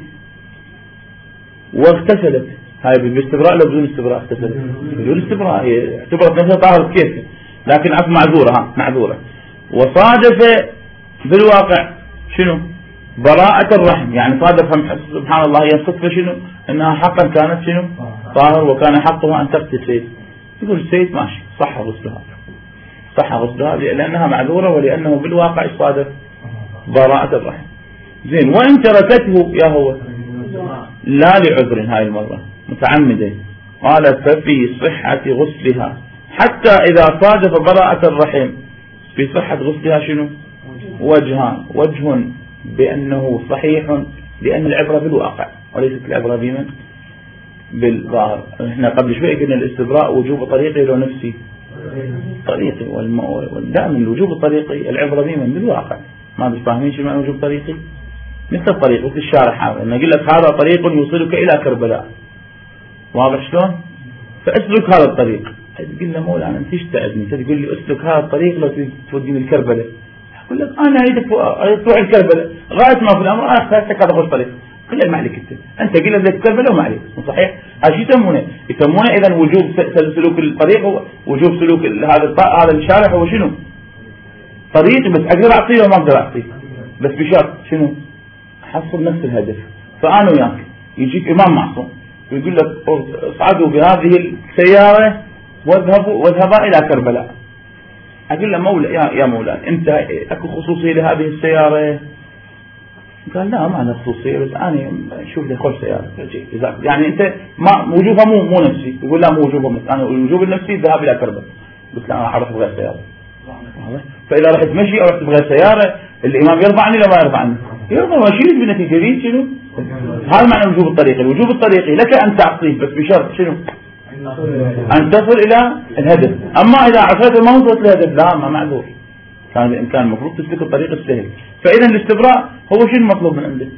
واغتسلت. هاي بالاستبراء لو بدون استبراء اغتسلت؟ بدون استبراء، هي اعتبرت نفسها طاهرة كيف، لكن عفوا معذورة. ها معذورة. وصادف بالواقع شنو؟ براءة الرحم، يعني صادفها سبحان الله هي الصدفة شنو؟ انها حقا كانت شنو؟ طاهر وكان حقها ان تغتسل. يقول السيد ماشي صح غسلها، صح غسلها لانها معذورة ولانه بالواقع صادف براءة الرحم. زين. وان تركته يا هو لا لعذر هاي المرة متعمدة، قال ففي صحة غسلها حتى اذا صادف براءة الرحم في صحة غسلها شنو؟ وجهان. وجه بأنه صحيح لأن العبرة بالواقع وليست العبرة بمن؟ بالظاهر. احنا قبل شوي قلنا الاستبراء وجوب طريقي لو نفسي طريقي، ودائما الوجوب الطريقي العبرة بمن؟ بالواقع. ما بتفاهمين شو معنى وجوب طريقي؟ مثل الطريق مثل الشارع. هذا انا اقول لك هذا طريق يوصلك إلى كربلاء، واضح شلون؟ فاسلك هذا الطريق. تقول له مولانا انت ايش تعبني؟ تقول لي اسلك هذا الطريق لو توديني الكربلاء. أقول لك أنا أريدك تروح الكربلاء غاية ما في الأمر أنا أختارتك هذا غش طريق. قل ما عليك أنت أنت قل لك الكربلاء وما عليك. صحيح؟ هذا شو يسمونه؟ يسمونه إذا وجوب سلوك الطريق هو وجوب سلوك هذا هذا الشارع هو شنو؟ طريق بس أقدر أعطيه وما أقدر أعطيه، بس بشرط شنو؟ حصل نفس الهدف. فأنا وياك يجيك إمام معصوم ويقول لك اصعدوا بهذه السيارة واذهبوا واذهبا إلى كربلاء. أقول له مولا يا يا مولانا أنت أكو خصوصية لهذه السيارة؟ قال لا ما أنا خصوصية بس أنا شوف لي خذ سيارة. يعني أنت ما وجوبها مو مو نفسي. يقول لا مو وجوبها بس أنا الوجوب النفسي الذهاب إلى كربلاء. قلت لا أنا أروح بغير سيارة. فإذا رحت مشي أو رحت بغير سيارة الإمام يرضى عني ولا ما يرضى عني؟ يرضى وشيل بالنتيجة دي شنو؟ هذا معنى الوجوب الطريقي. الوجوب الطريقي لك أن تعطيه بس بشرط شنو؟ أن تصل إلى الهدف. أما إذا عصيت ما وصلت الهدف لا ما معذور. كان الإمكان المفروض تسلك الطريق السهل. فإذا الاستبراء هو شنو المطلوب من عنده؟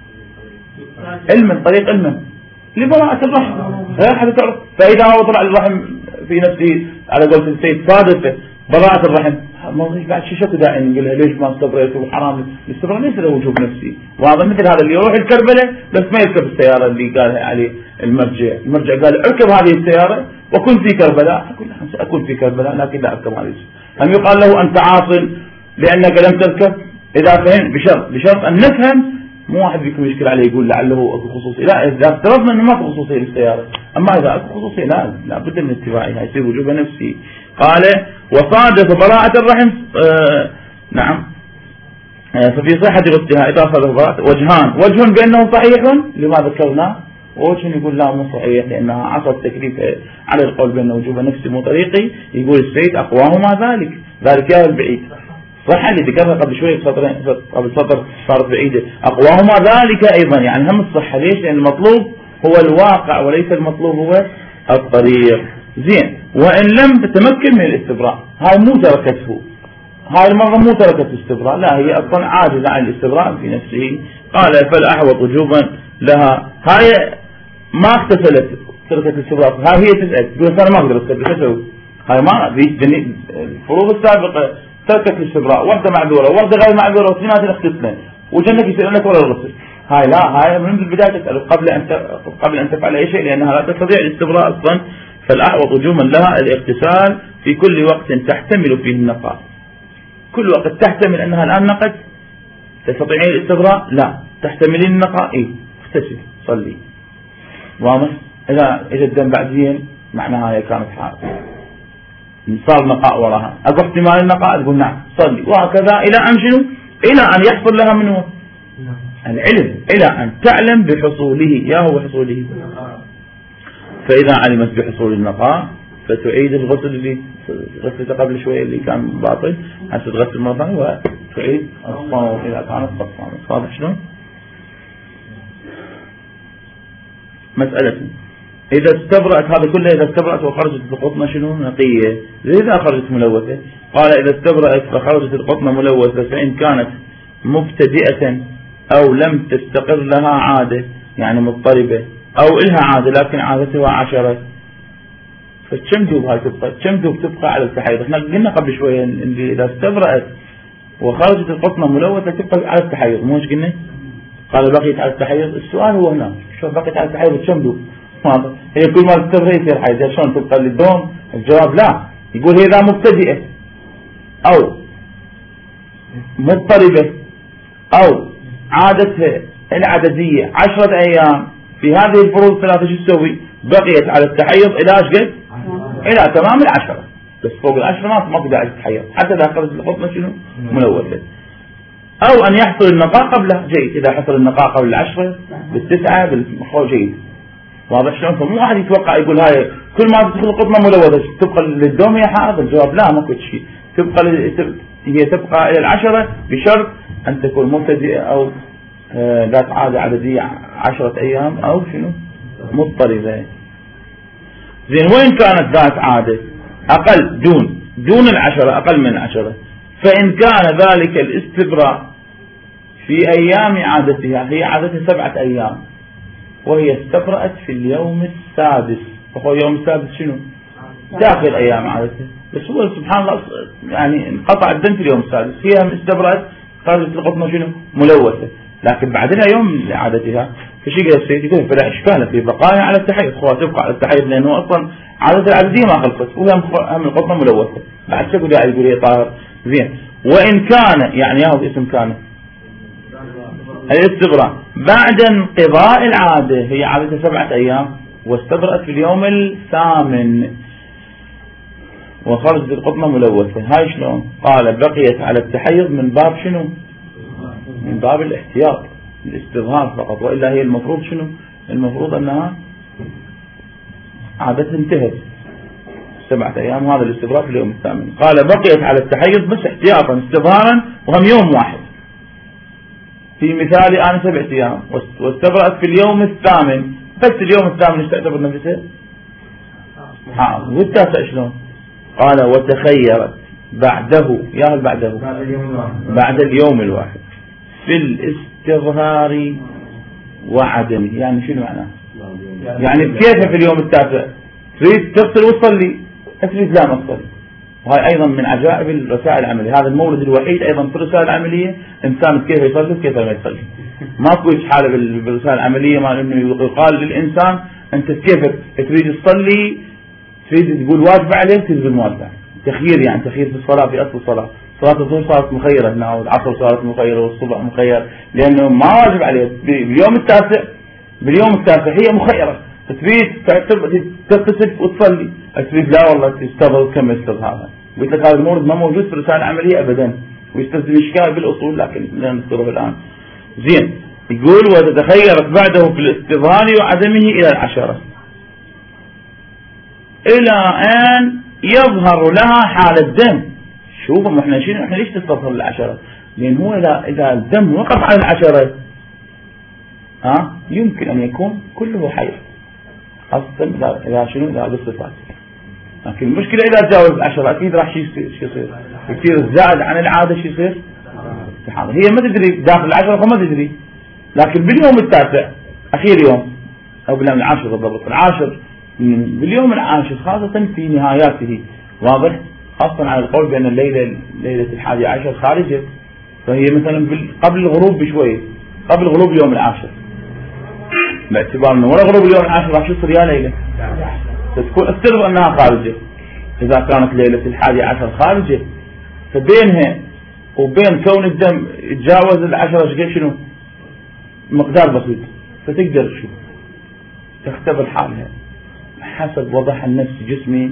علما، طريق علما لبراءة الرحم غير حتى تعرف. فإذا هو طلع الرحم في نفسه على قولة السيد صادفة براءة الرحم ما فيش بعد شيء شكو داعي نقول له ليش ما استبريت وحرام. الاستبراء ليس له وجوب نفسي. وهذا مثل هذا اللي يروح الكربلة بس ما يركب السيارة اللي قالها عليه المرجع. المرجع قال اركب هذه السيارة وكن في كربلاء. أقول له سأكون في كربلاء لكن لا أركب هذه السيارة. هم يقال له أنت عاصل لأنك لم تركب؟ إذا فهم بشرط بشرط أن نفهم. مو واحد بيكون يشكل عليه يقول لعله أكو خصوصية. لا إذا افترضنا أنه ما أكو خصوصية للسيارة. أما إذا أكو خصوصية لا لا بد من اتباعها يصير وجوب نفسي. قال وصادف براءة الرحم آه نعم آه ففي صحة غسلها إذا صادف براءة وجهان. وجه بأنه صحيح لما ذكرنا، ووجه يقول لا مو صحيح لأنها عصى التكليف على القول بأنه وجوب نفسي مو طريقي. يقول السيد أقواهما ذلك ذلك يا البعيد صح اللي ذكرها قبل شوي سطرين قبل سطر صارت بعيدة. أقواهما ذلك أيضا يعني هم الصحة. ليش؟ لأن المطلوب هو الواقع وليس المطلوب هو الطريق. زين. وإن لم تتمكن من الاستبراء هاي مو تركته، هاي المرة مو تركت الاستبراء لا هي أصلا عاجزة عن الاستبراء في نفسه. قال فالأحوط وجوبا لها. هاي ما اغتسلت تركت الاستبراء. هاي هي تسأل تقول أنا ما أقدر أستبرأ شو أسوي؟ هاي ما في الفروض السابقة تركت الاستبراء. واحدة معذورة وواحدة غير معذورة واثنينات الاختسلين وجنك يسألونك ولا الغسل. هاي لا هاي من البداية تسأله قبل أن قبل أن تفعل أي شيء، لأنها لا تستطيع الاستبراء أصلا. فالأحوط وجوما لها الاغتسال في كل وقت تحتمل فيه النقاء. كل وقت تحتمل أنها الآن نقت تستطيعين الاستبراء؟ لا. تحتملين النقاء؟ إيه، اغتسل صلي. واضح؟ إذا إذا الدم بعد زين معناها هي كانت حائض، صار نقاء وراها، أقول احتمال النقاء تقول نعم صلي، وهكذا إلى أن شنو؟ إلى أن يحصل لها منه العلم، إلى أن تعلم بحصوله يا هو حصوله. فإذا علمت بحصول النقاء فتعيد الغسل اللي غسلته قبل شوية اللي كان باطل، حتى تغسل مرة ثانية وتعيد الصوم إذا كانت قد صامت. واضح شلون؟ مسألة إذا استبرأت، هذا كله إذا استبرأت وخرجت القطنة شنو؟ نقية. إذا خرجت ملوثة قال إذا استبرأت فخرجت القطنة ملوثة فإن كانت مبتدئة أو لم تستقر لها عادة، يعني مضطربة، أو إلها عادة لكن عادتها عشرة، فكم دوب هاي تبقى؟ كم دوب تبقى على التحيض؟ احنا قلنا قبل شوية إن إذا استبرأت وخرجت القطنة ملوثة تبقى على التحيض، مو ايش قلنا؟ قال بقيت على التحيض. السؤال هو هنا شو بقيت على التحيض كم دوب؟ هي كل ما تستبرأ يصير حيض، شلون تبقى للدوم؟ الجواب لا. يقول هي إذا مبتدئة أو مضطربة أو عادتها العددية عشرة أيام في هذه الفروض الثلاثة شو تسوي؟ بقيت على التحيض إلى ايش قد؟ إلى تمام العشرة، بس فوق العشرة ما ما تقدر تتحيض حتى إذا أخذت القطنة شنو؟ ملوثة. أو أن يحصل النقاء قبله، جيد. إذا حصل النقاء قبل العشرة بالتسعة بالمخرج جيد. واضح شلون؟ فمو واحد يتوقع يقول هاي كل ما تدخل القطنة ملوثة تبقى للدوم هي حائض. الجواب لا، ماكو شيء، تبقى ل... هي تبقى إلى العشرة بشرط أن تكون مبتدئة أو ذات عادة عددية عشرة أيام أو شنو؟ مضطربة. زين، وين كانت ذات عادة أقل دون دون العشرة، أقل من العشرة، فإن كان ذلك الاستبراء في أيام عادتها، هي عادتها سبعة أيام وهي استبرأت في اليوم السادس، وهو اليوم السادس شنو؟ داخل أيام عادتها، بس هو سبحان الله يعني انقطع الدم في اليوم السادس، هي استبرأت خرجت القطنة شنو؟ ملوثة، لكن بعدها يوم عادتها فشي قال السيد يقول فلا إشكال في بقايا على التحيض، خلاص تبقى على التحيض لأنه أصلا عادة العددية ما خلصت وهم القطنة ملوثة، بعد شكو قاعد يقول هي طاهر. زين، وإن كان يعني ياهو اسم كان الاستبراء بعد انقضاء العادة، هي عادتها سبعة أيام واستبرأت في اليوم الثامن وخرجت القطنة ملوثة، هاي شلون؟ قال بقيت على التحيض من باب شنو؟ من باب الاحتياط الاستظهار فقط، وإلا هي المفروض شنو؟ المفروض أنها عادتها انتهت سبعة أيام وهذا الاستبراء في اليوم الثامن. قال بقيت على التحيض بس احتياطا استظهارا وهم يوم واحد، في مثال أنا سبعة أيام واستبرأت في اليوم الثامن، بس اليوم الثامن ايش تعتبر نفسها؟ حاضر. والتاسع شلون؟ قال وتخيرت بعده، يا هل بعده؟ بعد اليوم الواحد في الاستظهار وعدمه. يعني شنو معناه؟ يعني بكيفها في اليوم التاسع تريد تغسل وتصلي، تريد لا ما تصلي. وهي أيضا من عجائب الرسائل العملية، هذا المورد الوحيد أيضا في الرسائل العملية إنسان كيف يصلي وكيف ما يصلي. ماكو حالة بالرسائل العملية ما إنه يقال للإنسان أنت كيف تريد تصلي، تريد تقول واجب عليك تقول واجب عليك، تخيير يعني تخيير في الصلاة في أصل الصلاة. صلاة الظهر صارت مخيرة هنا والعصر صارت مخيرة والصبح مخير، لأنه ما واجب عليه. باليوم التاسع باليوم التاسع هي مخيرة، تريد تغتسل وتصلي، تريد لا والله تستظهر وتكمل استظهارها. قلت لك هذا المورد ما موجود في الرسالة العملية أبدا، ويستلزم إشكال بالأصول لكن لا نذكره الآن. زين، يقول وتتخيرت بعده في الاستظهار وعدمه إلى العشرة إلى أن يظهر لها حال الدم. شوفوا احنا شنو احنا ليش تستظهر العشرة؟ لأن هو إذا إذا الدم وقف على العشرة ها يمكن أن يكون كله حيض أصلا إذا شنو إذا بالصفات، لكن المشكلة إذا تجاوز العشرة أكيد راح شيء يصير يصير زائد عن العادة شيء يصير استحاضة. هي ما تدري داخل العشرة فما تدري، لكن باليوم التاسع أخير يوم أو باليوم العاشر بالضبط العاشر باليوم العاشر خاصة في نهاياته، واضح خاصة على القول بأن الليلة ليلة الحادي عشر خارجة، فهي مثلا قبل الغروب بشوي قبل غروب اليوم العاشر، باعتبار انه ورا غروب اليوم العاشر راح يصير يا ليلة، تكون افترض انها خارجة. اذا كانت ليلة الحادي عشر خارجة، فبينها وبين كون الدم يتجاوز العشرة شقد شنو مقدار بسيط، فتقدر شو تختبر حالها حسب وضعها النفسي جسمي.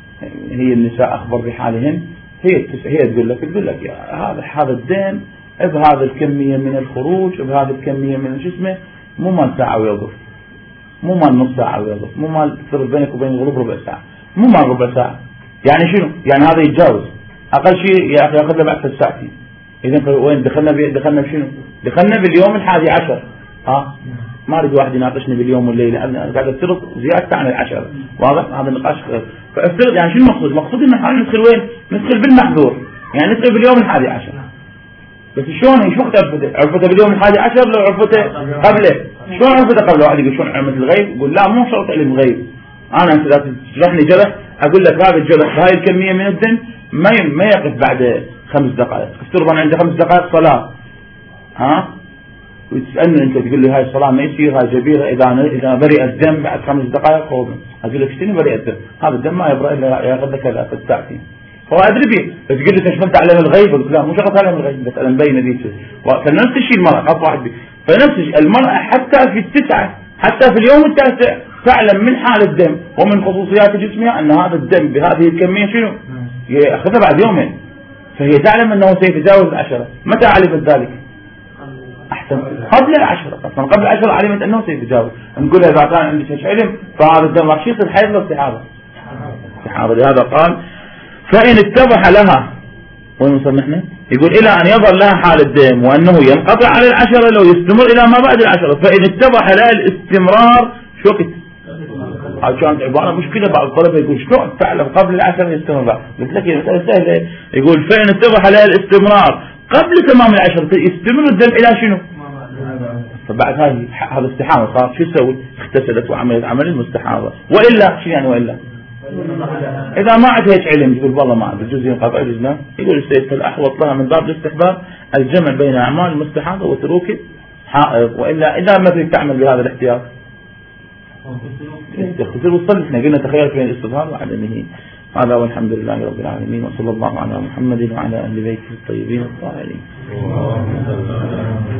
هي النساء اخبر بحالهن، هي هي تقول لك تقول لك هذا هذا الدم بهذا الكمية من الخروج بهذه الكمية من الجسم، مو مال ساعة ويضر، مو مال نص ساعة ويضر، مو مال تفرق بينك وبين الغروب ربع ساعة، مو مال ربع ساعة. يعني شنو؟ يعني هذا يتجاوز اقل شيء يا اخي ياخذ له بعد ساعتين. اذا وين دخلنا بي دخلنا بشنو؟ دخلنا باليوم الحادي عشر. ها ما اريد واحد يناقشني باليوم والليله، انا قاعد افترض زياده عن العشره، واضح؟ هذا النقاش. فافترض يعني شنو المقصود؟ المقصود ان احنا ندخل وين؟ ندخل بالمحظور، يعني ندخل باليوم الحادي عشر. بس شلون شو وقت عرفته؟ عرفته باليوم الحادي عشر لو عرفته قبله؟ شلون عرفته قبله؟ واحد يقول شلون علمت الغيب؟ يقول لا مو شرط علم الغيب. انا انت اذا تشرح لي جرح اقول لك هذا الجرح بهاي الكميه من الدم ما ما يقف بعد خمس دقائق. افترض انا عندي خمس دقائق صلاه، ها؟ وتسالني انت تقول لي هاي الصلاه ما يصير، هاي جبيره اذا اذا برئ الدم بعد خمس دقائق خوضا. اقول لك شنو برئ الدم؟ هذا الدم ما يبرأ الا ياخذ لك ثلاث ساعتين. هو ادري بيه، بس تقول لي تشملت علم الغيب؟ لا مو شغله علم الغيب، بس انا مبينه ذيك. فنفس الشيء المراه خط واحد بي. فنفس الشيء المراه حتى في التسعه، حتى في اليوم التاسع تعلم من حال الدم ومن خصوصيات جسمها ان هذا الدم بهذه الكميه شنو؟ ياخذها بعد يومين. فهي تعلم انه سيتجاوز العشره. متى علمت ذلك؟ احسن قبل العشره، اصلا قبل العشره علمت انه سيتجاوز. نقول اذا كان عندك علم فهذا الدم راح يصير حيض واستحاضه. استحاضه. لهذا قال فان اتضح لها، وين وصلنا احنا؟ يقول الى ان يظهر لها حال الدم وانه ينقطع على العشره لو يستمر الى ما بعد العشره. فان اتضح لها الاستمرار شو وقت؟ هاي كانت عباره مشكله. بعض الطلبه يقول شلون تعلم قبل العشره يستمر بعد؟ قلت لك المساله سهله. يقول فان اتضح لها الاستمرار قبل تمام العشره يستمر الدم الى شنو؟ فبعد هاي هذا استحاضه صار شو تسوي؟ اغتسلت وعملت عمل المستحاضه. والا شو يعني والا؟ اذا ما عاد هيك علم يقول والله ما عاد الجزء ينقطع الجزء، يقول السيد فالاحوط لها من باب الاستحباب الجمع بين اعمال المستحاضه وتروك حائض. والا اذا ما تريد تعمل بهذا الاحتياط تغتسل وتصلي. احنا قلنا تخيل بين الاستظهار وعدمه. هذا والحمد لله رب العالمين، وصلى الله على محمد وعلى اهل بيته الطيبين الطاهرين.